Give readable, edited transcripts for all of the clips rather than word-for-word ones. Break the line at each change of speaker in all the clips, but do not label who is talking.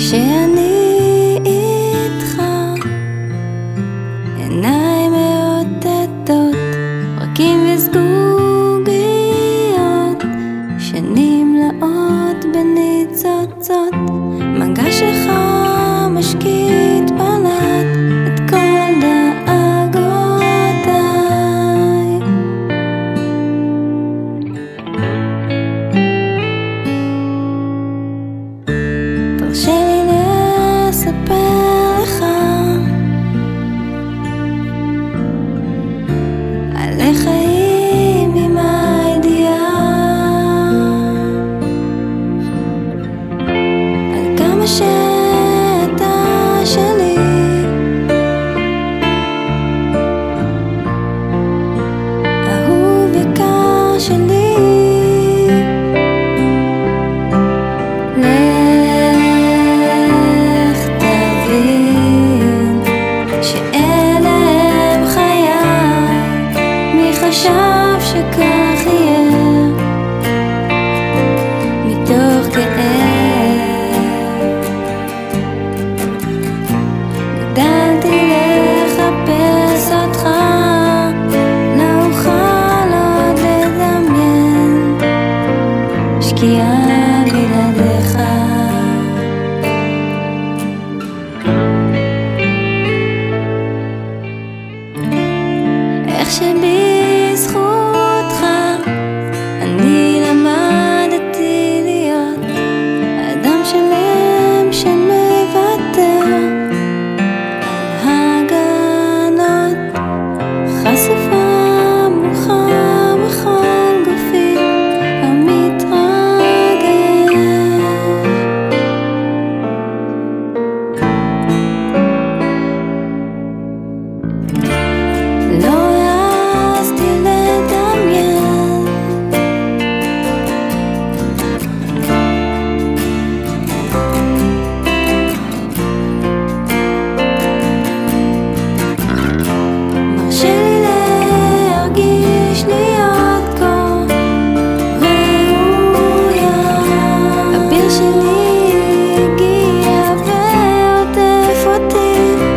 כשאני איתך, עיניים מאותתות, פרקים וסגוגיות, שנים לאות בניצוצות, מגע שלך משקיט פלט את כל דאגותיי. תרשה לי לספר לך על החיים עם הידיעה, על כמה שאתה שלי, אהוב יקר שלי. לך תבין שאלה הם חיי, מי חשב שכך יהיה? מתוך כאב גדלתי לחפש אותך, לא אוכל עוד לדמיין שקיעה בלעדיך. איך שבזכותך אני למדתי להיות אדם שלם שמוותר על הגנות, חשיפה מולך בכל גופי המתרגש. לא העזתי לדמיין מרשה לי להרגיש להיות כה ראויה. אביר שלי הגיע ועוטף אותי.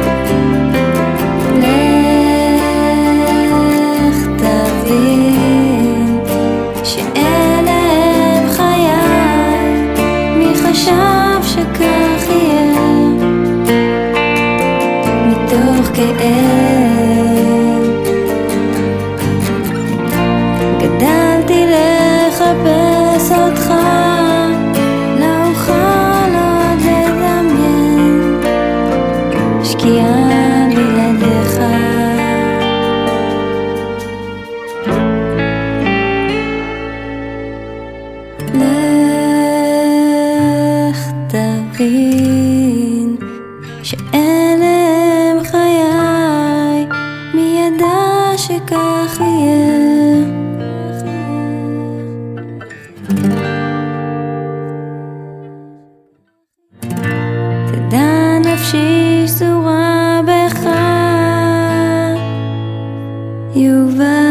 לך תבין שאלה הם חיי, מי חשב שכך יהיה? מתוך כאב גדלתי לחפש אותך, לא אוכל עוד לדמיין שקיעה בלעדיך. לך תבין שאלה הם חיי, מי ידע שכך יהיה? תדע נפשי שזורה בך, יובל.